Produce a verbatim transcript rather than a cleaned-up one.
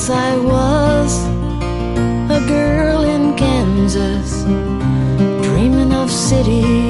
Once I was a girl in Kansas, dreaming of cities